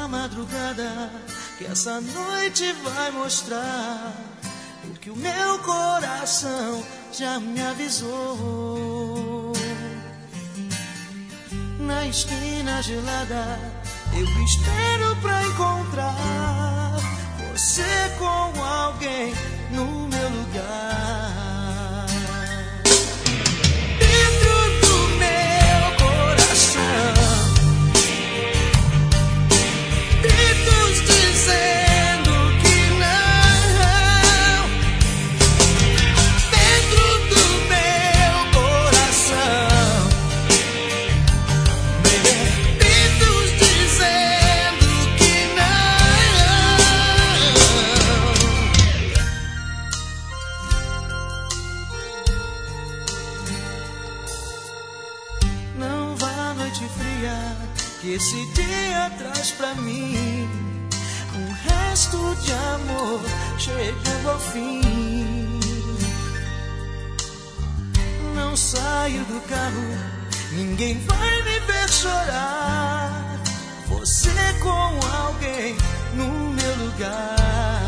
madrugada que essa noite vai mostrar o que o meu coração já me avisou. Na esquina gelada eu espero pra encontrar você com alguém no meu lugar. Fria que esse dia traz pra mim um resto de amor chegando ao fim. Não saio do carro, ninguém vai me ver chorar. Você com alguém no meu lugar.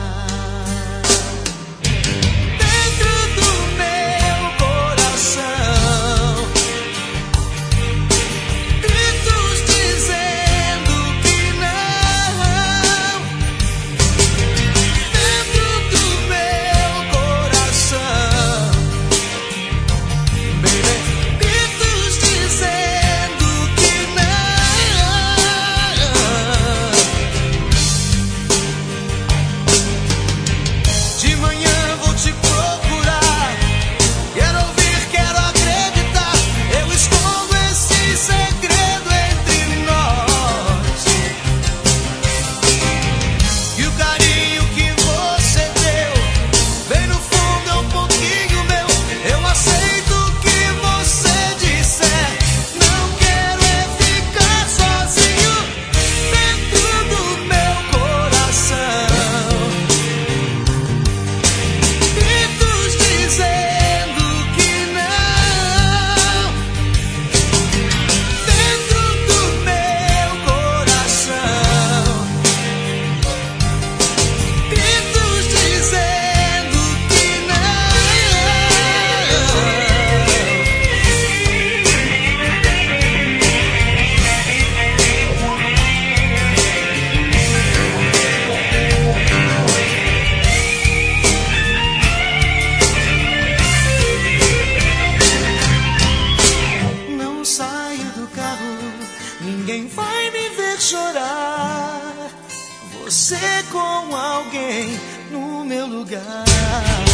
Ninguém vai me ver chorar. Você com alguém no meu lugar.